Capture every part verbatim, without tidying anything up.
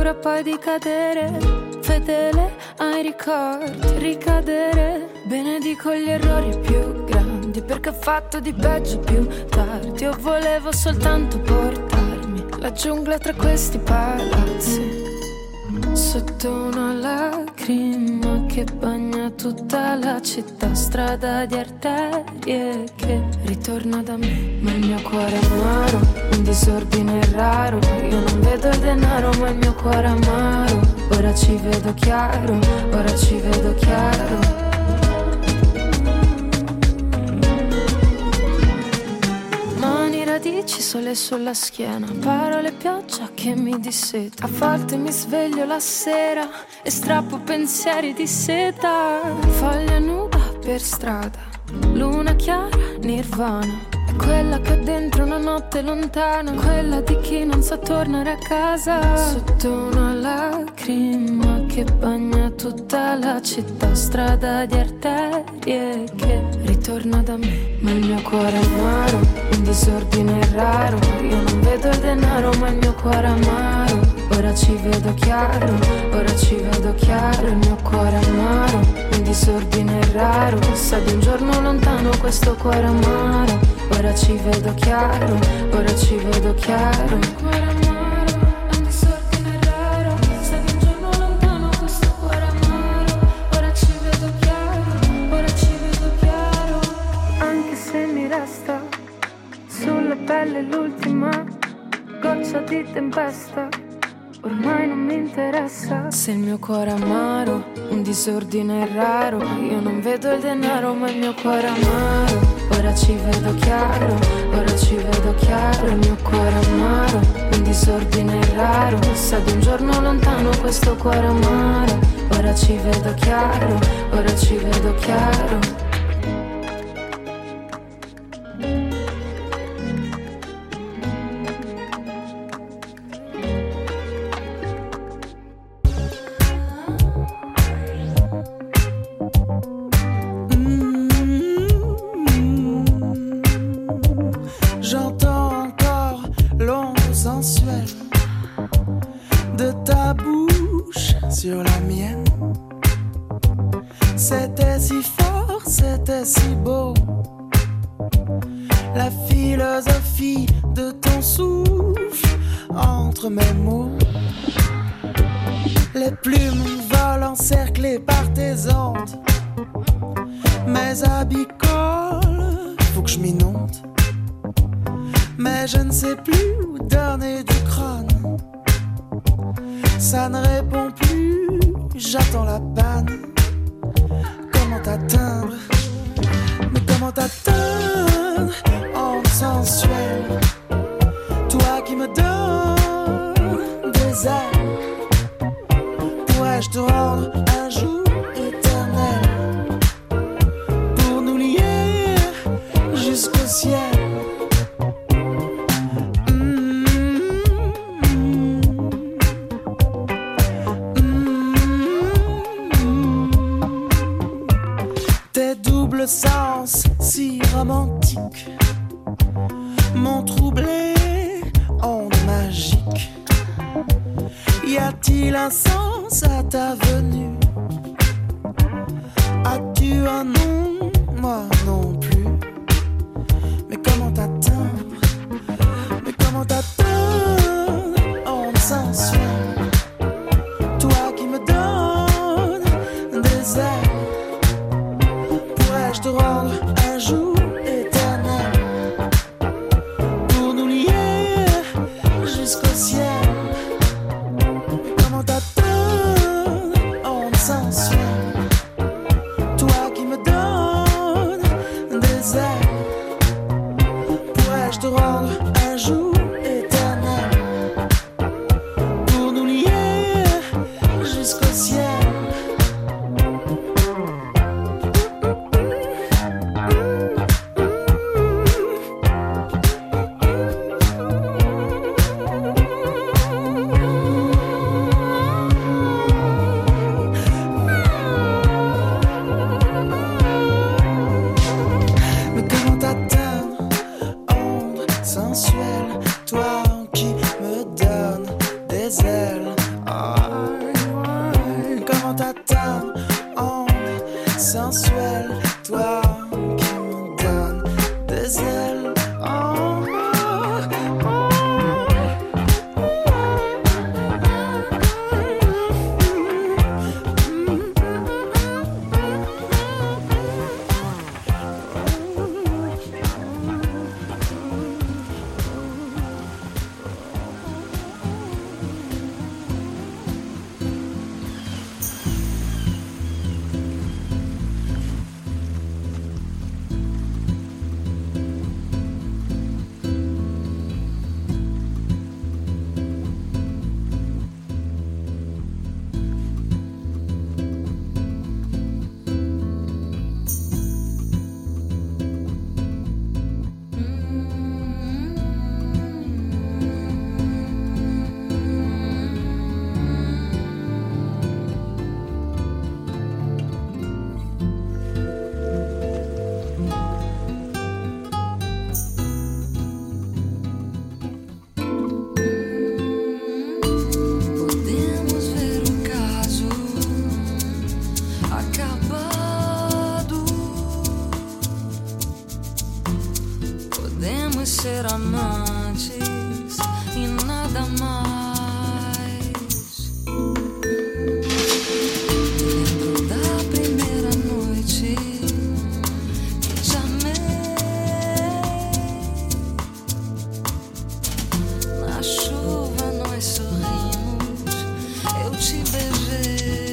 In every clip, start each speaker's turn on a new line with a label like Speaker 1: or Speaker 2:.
Speaker 1: paura poi di cadere, fedele ai ricordi, ricadere. Benedico gli errori più grandi, perché ho fatto di peggio più tardi. Io volevo soltanto portarmi la giungla tra questi palazzi, sotto una lacrima che bagna tutta la città, strada di arterie che ritorna da me. Ma il mio cuore è amaro, un disordine raro. Io non vedo il denaro ma il mio cuore è amaro. Ora ci vedo chiaro, ora ci vedo chiaro. Radici sole sulla schiena, parole pioggia che mi disseta. A volte mi sveglio la sera e strappo pensieri di seta. Foglia nuda per strada, luna chiara, nirvana. È quella che ho dentro una notte lontana, quella di chi non sa tornare a casa. Sotto una lacrima che bagna tutta la città, strada di arterie che ritorna da me. Ma il mio cuore è amaro, un disordine raro. Io non vedo il denaro ma il mio cuore è amaro. Ora ci vedo chiaro, ora ci vedo chiaro. Il mio cuore è amaro, un disordine raro. Sa di un giorno lontano questo cuore amaro. Ora ci vedo chiaro, ora ci vedo chiaro. Il cuore amaro, un disordine raro. Sa di un giorno lontano questo cuore amaro. Ora ci vedo chiaro, ora ci vedo chiaro. Anche se mi resta sulla pelle l'ultima goccia di tempesta, ormai non mi interessa. Se il mio cuore è amaro, un disordine raro. Io non vedo il denaro ma il mio cuore è amaro. Ora ci vedo chiaro, ora ci vedo chiaro. Il mio cuore è amaro, un disordine raro. Sa di un giorno lontano questo cuore amaro. Ora ci vedo chiaro, ora ci vedo chiaro.
Speaker 2: De ta bouche sur la mienne, c'était si fort, c'était si beau. La philosophie de ton souffle entre mes mots. Les plumes volent encerclées par tes ondes. Mes habits collent, faut que je m'inonde. Mais je ne sais plus où donner du crâne. Ça ne répond plus, j'attends la panne. Comment t'atteindre? Mais comment t'atteindre en sensuel? Toi qui me donnes des ailes, pourrais-je te rendre un jour éternel pour nous lier jusqu'au ciel? Sens si romantique m'ont troublé en magique. Y a-t-il un sens à ta venue? As-tu un nom? Moi non plus. Mais comment t'atteindre? Mais comment t'atteindre en sensuel? Toi qui me donnes des ailes, je te rendre un jour éternel pour nous lier jusqu'au ciel. Comment t'atteindre en sensuel? Toi qui me donnes
Speaker 1: te beijei.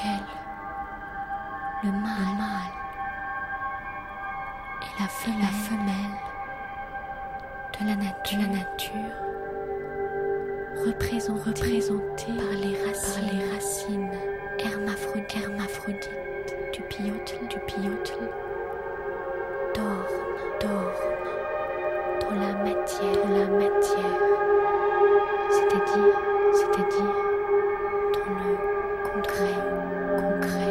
Speaker 3: duquel le mâle, le mâle et la femelle, la femelle de la nature, de la nature représent, représentés par les racines, par les racines hermaphrodites, hermaphrodites du piotl, du piotl, dorment, dorment dans la matière, dans la matière, c'est-à-dire, c'est-à-dire dans le concret, concret.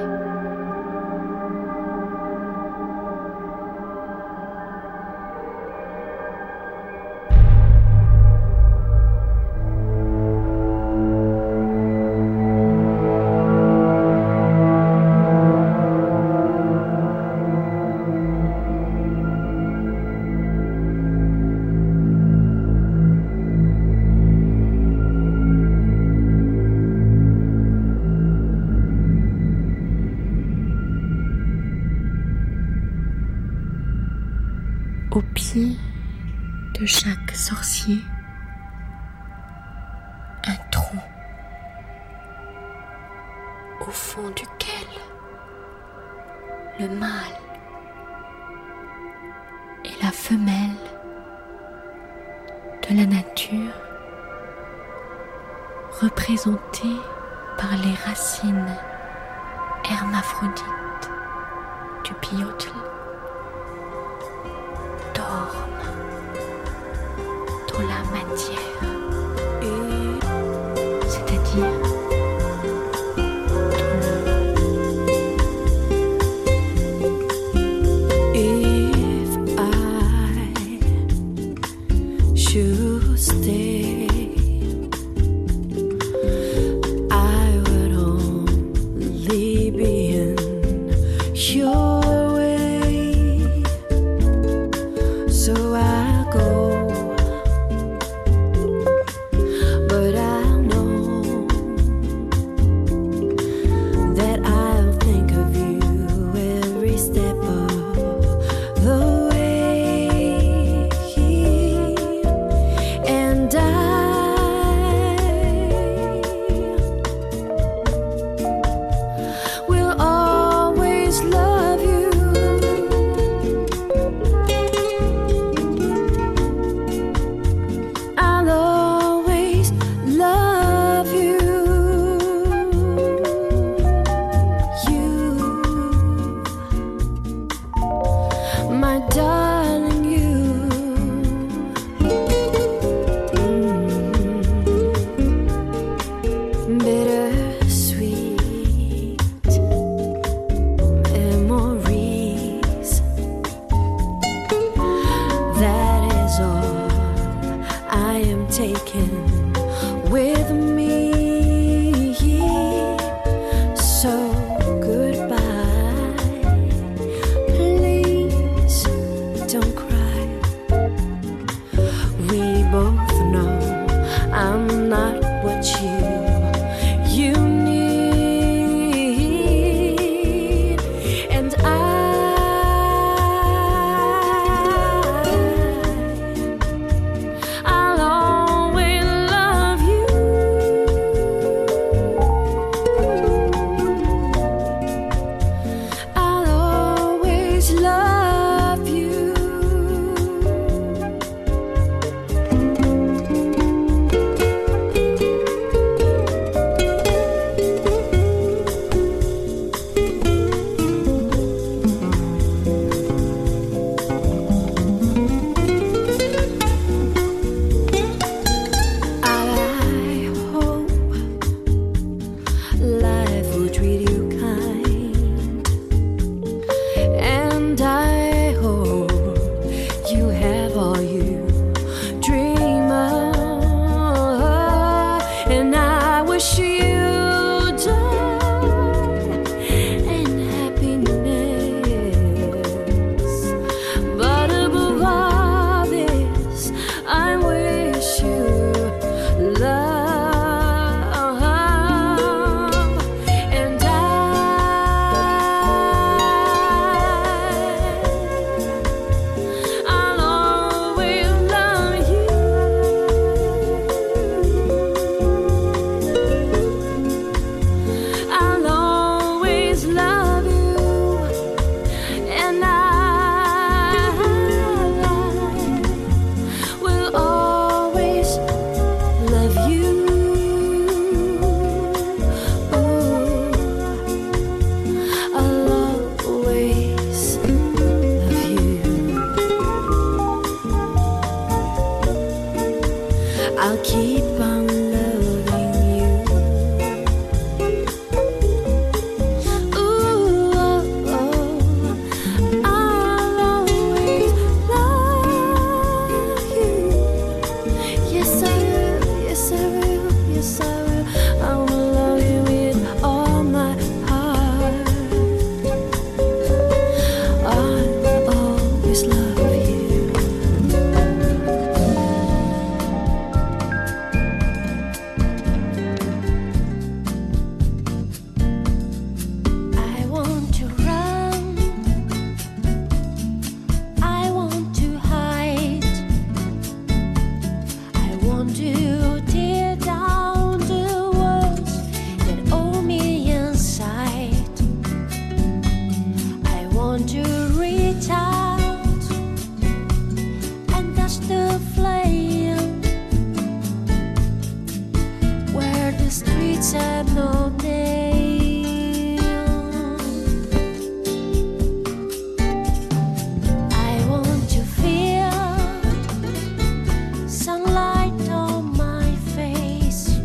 Speaker 3: Au pied de chaque sorcier, un trou au fond duquel le mâle et la femelle de la nature, représentés par les racines hermaphrodites du piotl, dorment dans la matière, et c'est-à-dire dans le...
Speaker 2: If I should stay, I would only be in your love you.
Speaker 3: want to reach out and touch the flame where the streets have no name. I want to feel sunlight on my face.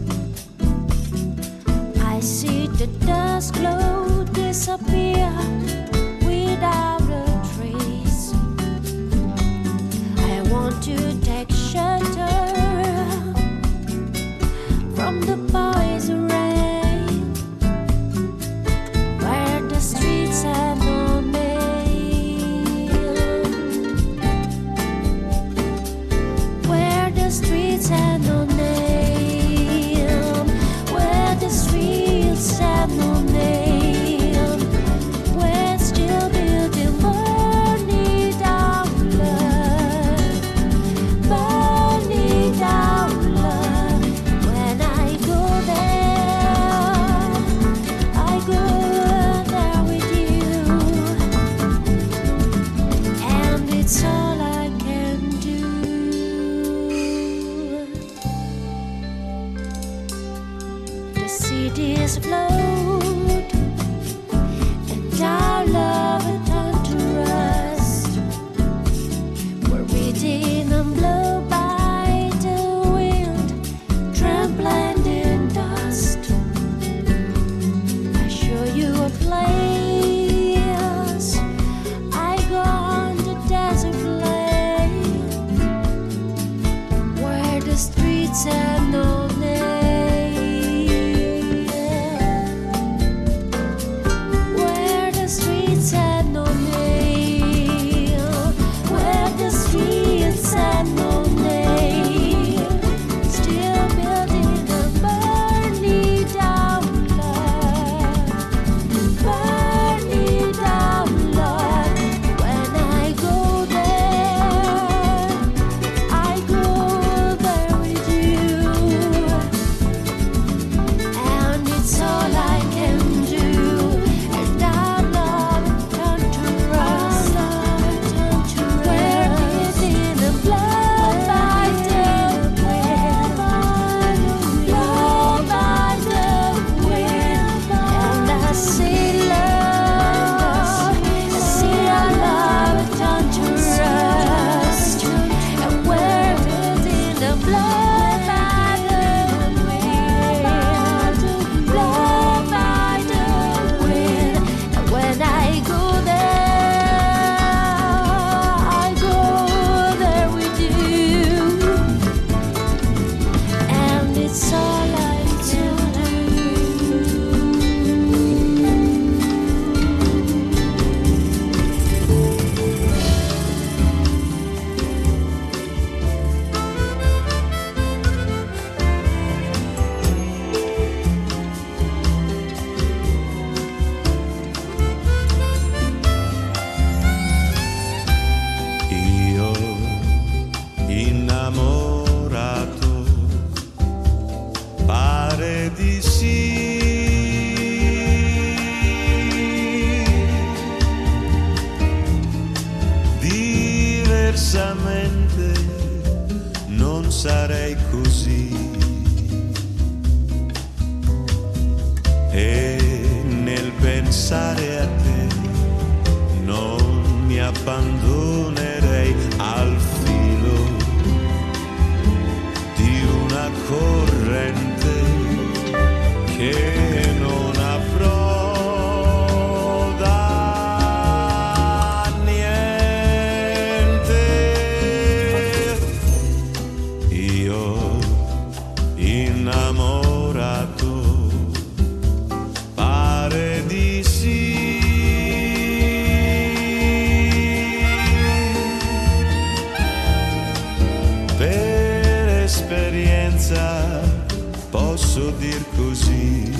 Speaker 3: I see the dust glow disappear without a trace. I want to take shelter from the poison rain where the streets have no name. Where the streets have no name. Where the streets have no name. Float and our love had turned to rust. We're beaten and blown by the wind, trampling in dust. I show you a place. I go on the desert plain where the streets have no name.
Speaker 4: Sarei così e nel pensare a te non mi abbandonerei al filo di una corrente che non avrò da niente. Io innamorato pare di sì. Per esperienza posso dir così,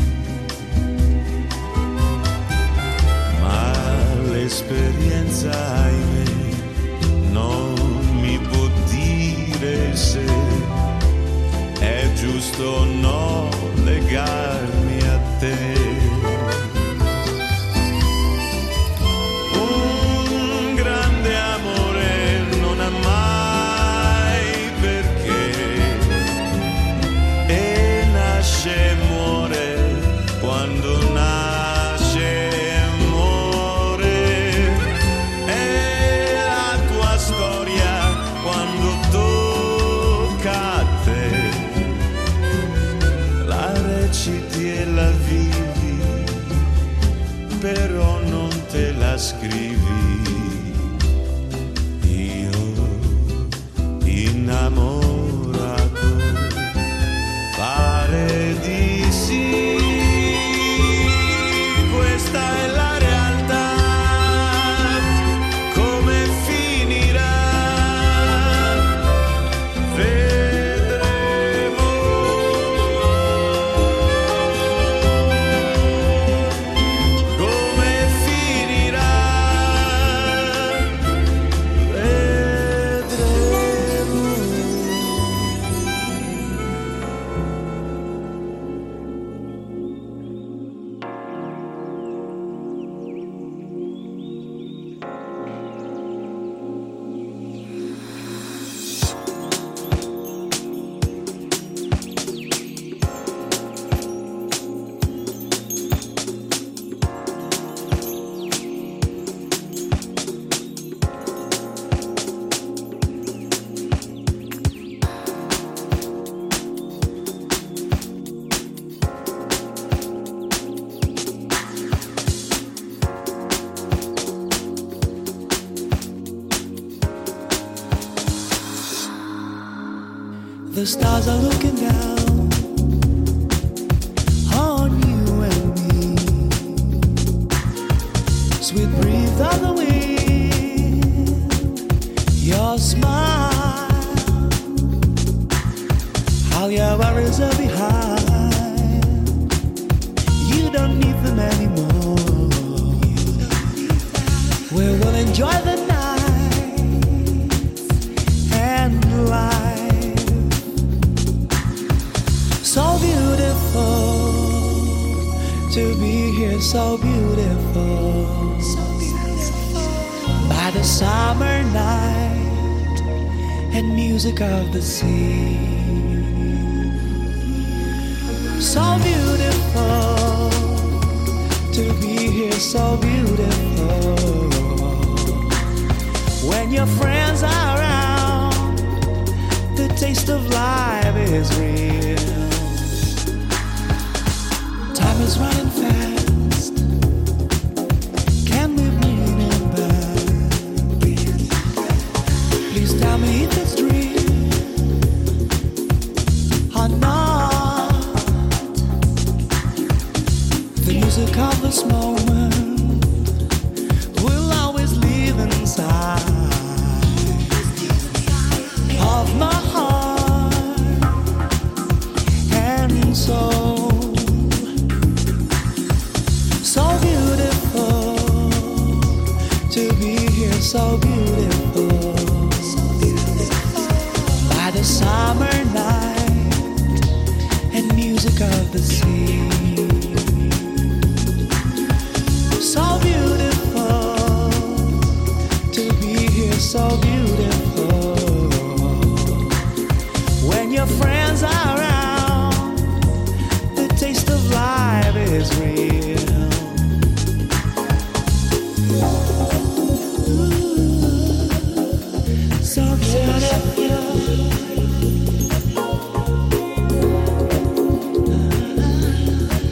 Speaker 4: ma l'esperienza ahimè non mi può dire se è giusto o no legarmi a te. però non te la scrivi. Io innamorato, pare di sì. Questa è la realtà, come finirà vedremo. Come finirà vedremo.
Speaker 2: The stars are looking down on you and me. Sweet breeze of the wind, your smile, all your worries are behind. You don't need them anymore. We will enjoy the night and life. So beautiful to be here, so beautiful, so beautiful. By the summer night and music of the sea. So beautiful to be here, so beautiful. When your friends are around, the taste of life is real. Time is running fast, can't leave me in back. Please tell me if it's real or not. The music of this moment will always live inside of my heart and soul. So beautiful to be here, so beautiful, so beautiful. By the summer night and music of the sea. So beautiful to be here, so beautiful. When your friends are around, the taste of life is real. So beautiful.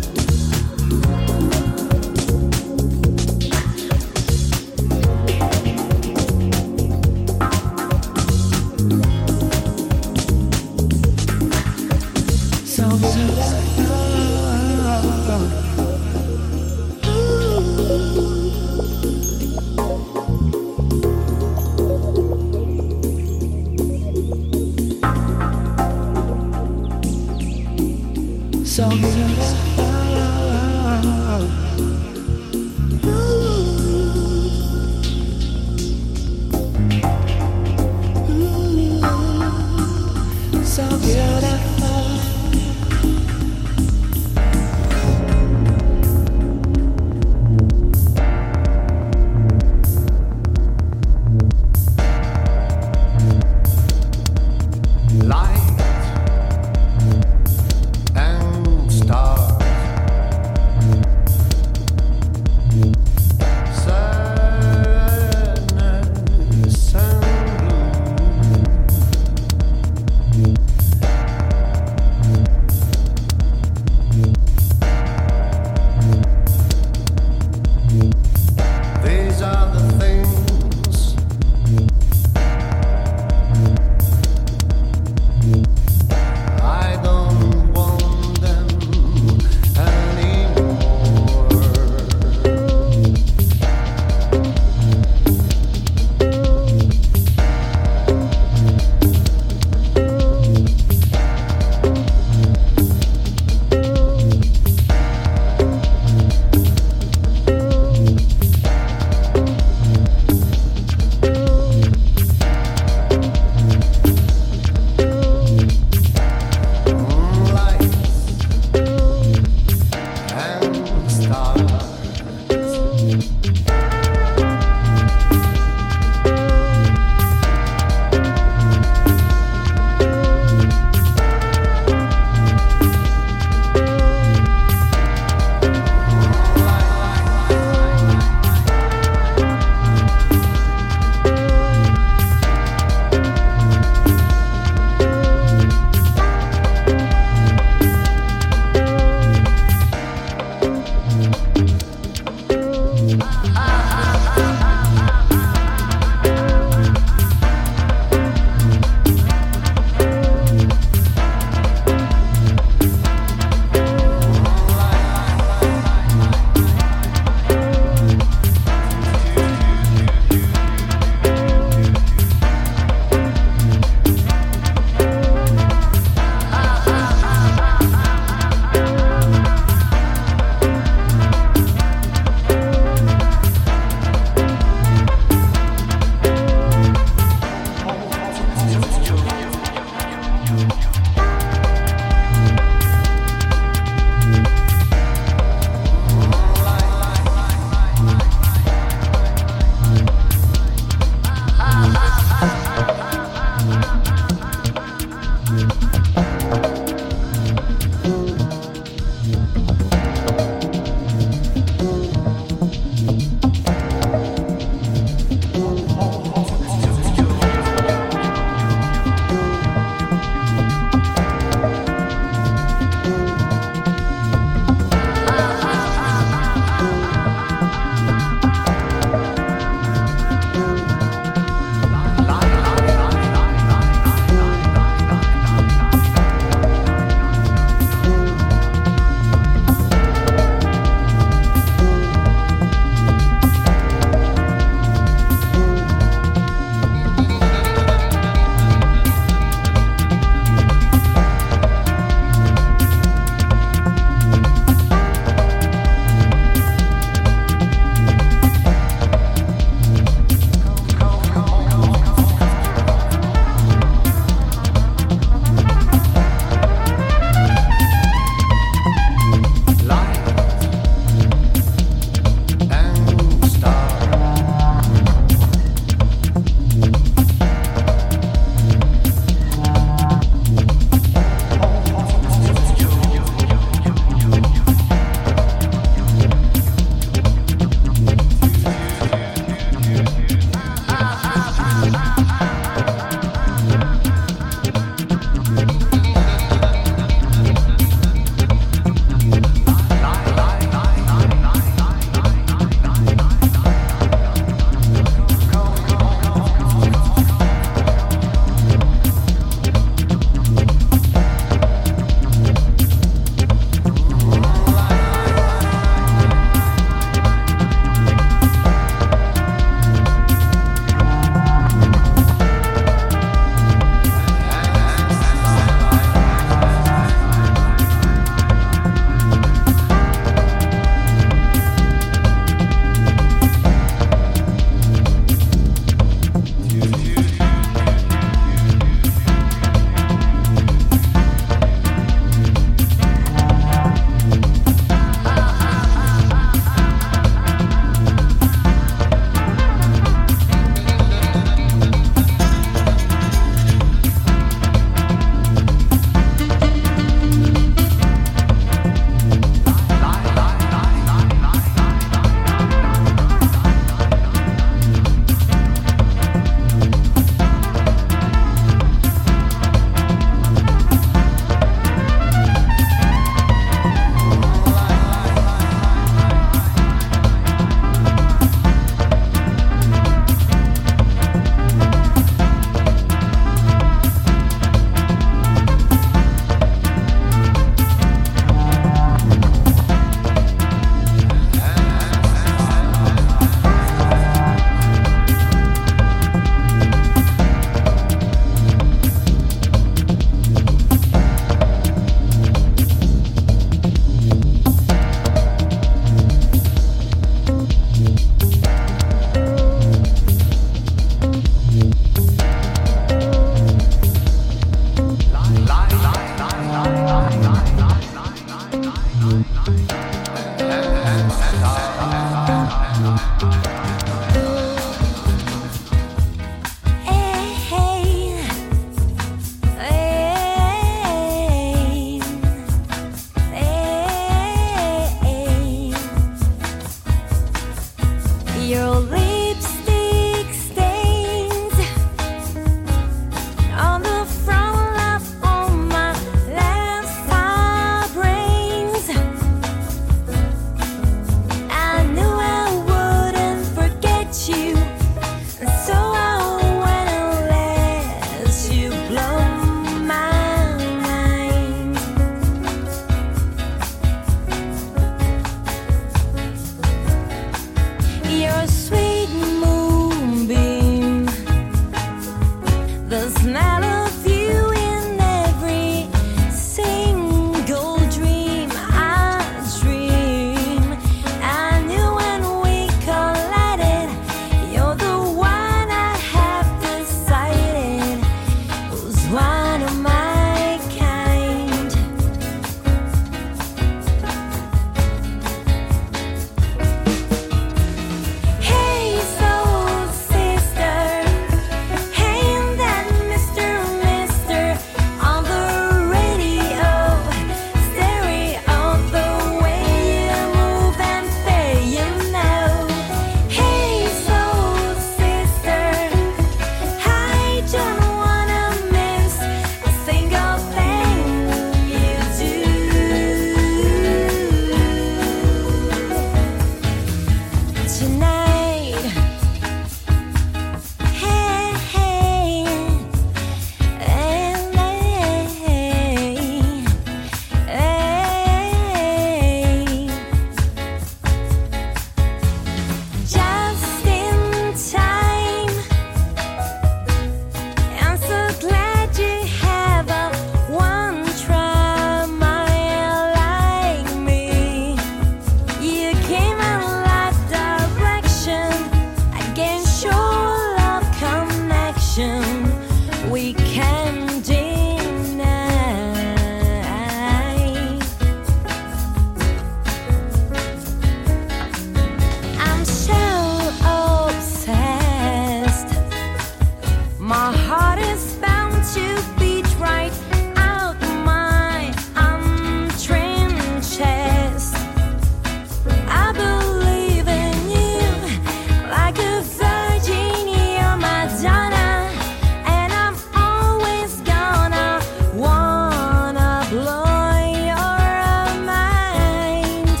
Speaker 1: My heart is bound to beat right out my untrained chest. I believe in you like a virgin, you're Madonna, and I'm always gonna wanna blow your mind.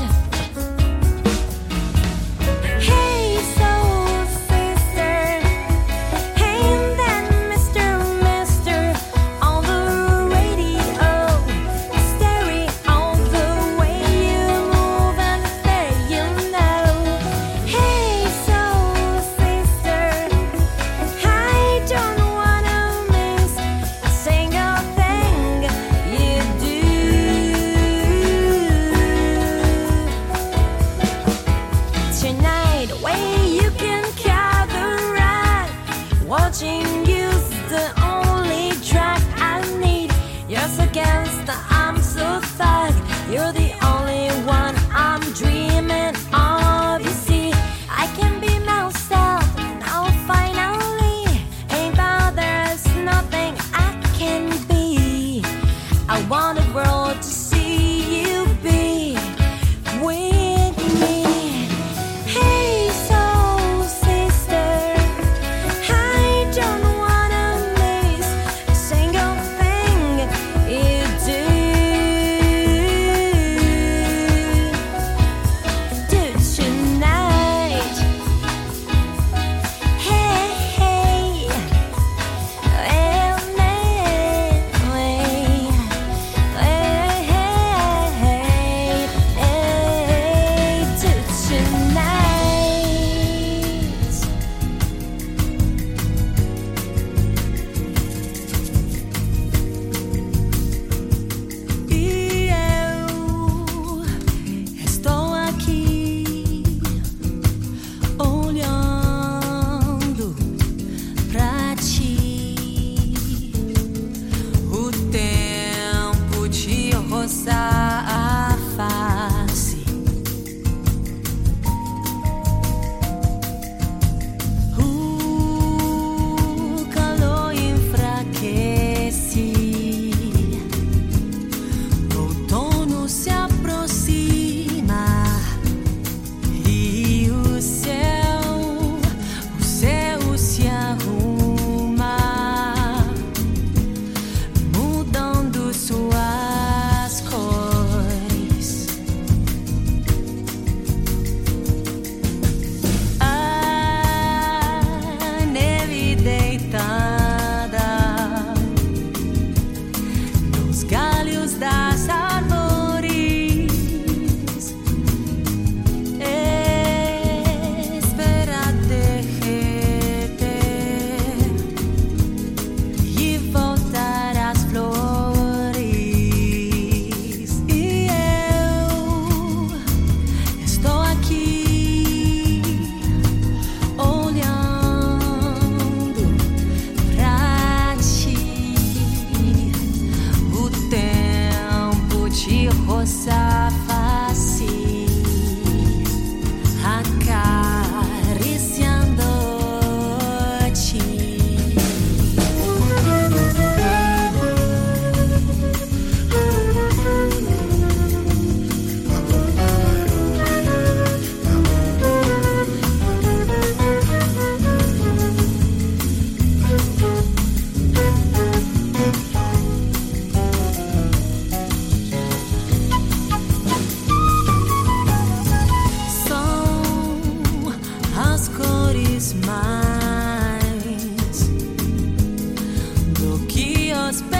Speaker 1: Hey, soul sister, hey, that Mister Mister on the radio, staring on the way you move and say you know. Hey, soul sister, I don't wanna miss a single thing you do. Tonight, way you can gather right, watching you's the only track I need. Yours against the I'm so thug. You're the only one I'm dreaming of. You see, I can be myself now finally. Ain't about there's nothing I can be. I want the world to see you be with me. Hey, soul sister, I don't wanna miss a single thing you do. Do tonight. Hey, hey, well, hey, hey, hey, hey, do tonight. E eu estou aqui olhando pra ti. O tempo te roçar a face. O calor enfraquece. O outono se aproxima e o céu, o céu se arruma, mudando suas cores. A neve deitada nos galhos das árvores espera derreter e voltar às flores. E eu estou aqui olhando pra ti. O tempo te roça a face, acariciando-te. São as cores mais do que os